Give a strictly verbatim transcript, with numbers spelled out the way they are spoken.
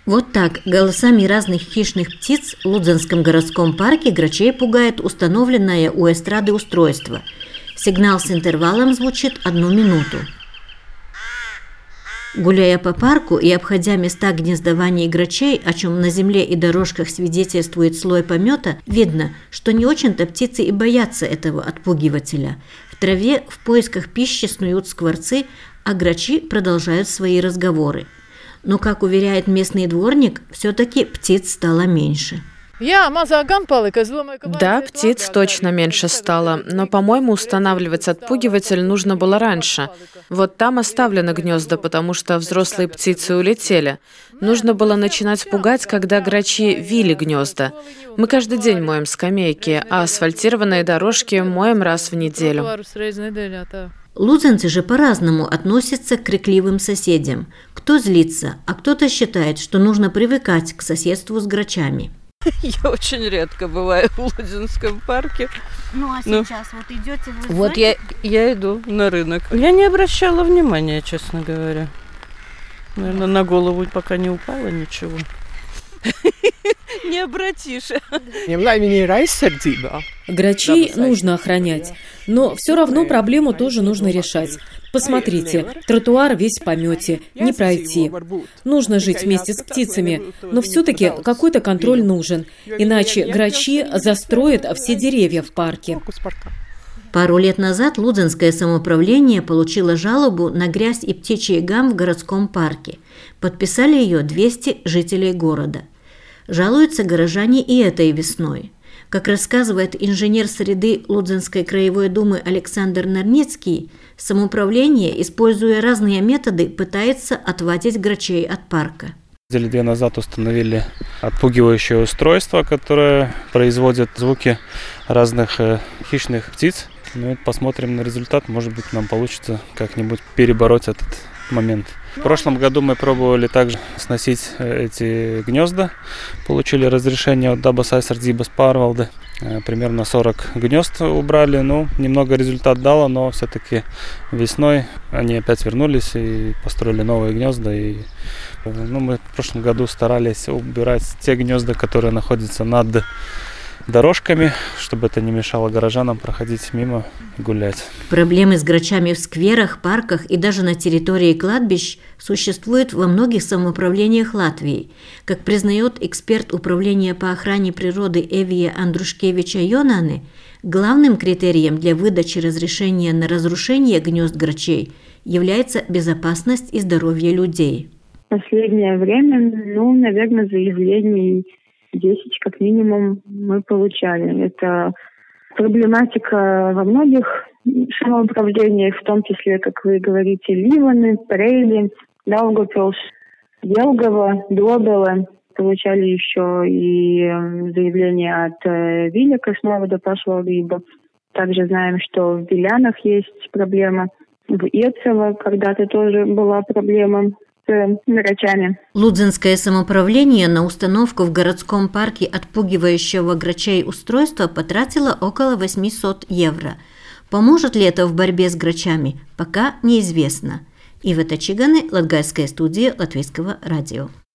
Вот так голосами разных хищных птиц в Лудзенском городском парке грачей пугает установленное у эстрады устройство. Сигнал с интервалом звучит одну минуту. Гуляя по парку и обходя места гнездования грачей, о чем на земле и дорожках свидетельствует слой помета, видно, что не очень-то птицы и боятся этого отпугивателя. В траве в поисках пищи снуют скворцы, а грачи продолжают свои разговоры. Но, как уверяет местный дворник, все-таки птиц стало меньше. Да, птиц точно меньше стало, но, по-моему, устанавливать отпугиватель нужно было раньше. Вот там оставлены гнезда, потому что взрослые птицы улетели. Нужно было начинать пугать, когда грачи вили гнезда. Мы каждый день моем скамейки, а асфальтированные дорожки моем раз в неделю. Лудзенцы же по-разному относятся к крикливым соседям. Кто злится, а кто-то считает, что нужно привыкать к соседству с грачами. Я очень редко бываю в Лудзенском парке. Ну а сейчас ну, вот идете вы? Вот я, я иду на рынок. Я не обращала внимания, честно говоря. Наверное, на голову пока не упало ничего. Не обратишь. Грачей нужно охранять, но все равно проблему тоже нужно решать. Посмотрите, тротуар весь в помете, не пройти. Нужно жить вместе с птицами, но все-таки какой-то контроль нужен, иначе грачи застроят все деревья в парке. Пару лет назад Лудзенское самоуправление получило жалобу на грязь и птичий гам в городском парке. Подписали ее двести жителей города. Жалуются горожане и этой весной. Как рассказывает инженер среды Лудзенской краевой думы Александр Нарницкий, самоуправление, используя разные методы, пытается отводить грачей от парка. Недели две назад установили отпугивающее устройство, которое производит звуки разных э, хищных птиц. Ну и посмотрим на результат, может быть, нам получится как-нибудь перебороть этот момент. В прошлом году мы пробовали также сносить эти гнезда. Получили разрешение от Dabas aizsardzības pārvalde. Примерно сорок гнезд убрали. Ну, немного результат дало, но все-таки весной они опять вернулись и построили новые гнезда. И, ну, мы в прошлом году старались убирать те гнезда, которые находятся над дорожками, чтобы это не мешало горожанам проходить мимо и гулять. Проблемы с грачами в скверах, парках и даже на территории кладбищ существуют во многих самоуправлениях Латвии. Как признает эксперт управления по охране природы Эвия Андрушкевича Йонаны, главным критерием для выдачи разрешения на разрушение гнезд грачей является безопасность и здоровье людей. В последнее время, ну, наверное, заявлений десять как минимум мы получали. Это проблематика во многих самоуправлениях, в том числе, как вы говорите, Ливаны, Прейли, Даугавпилс, Елгово, Добела. Получали еще и заявления от Виļakas новода pašvaldība. Также знаем, что в Вилянах есть проблема. В Ецево когда-то тоже была проблема с грачами. Лудзенское самоуправление на установку в городском парке отпугивающего грачей устройства потратило около восемьсот евро. Поможет ли это в борьбе с грачами, пока неизвестно. Ива Тачиганы, Латгальская студия Латвийского радио.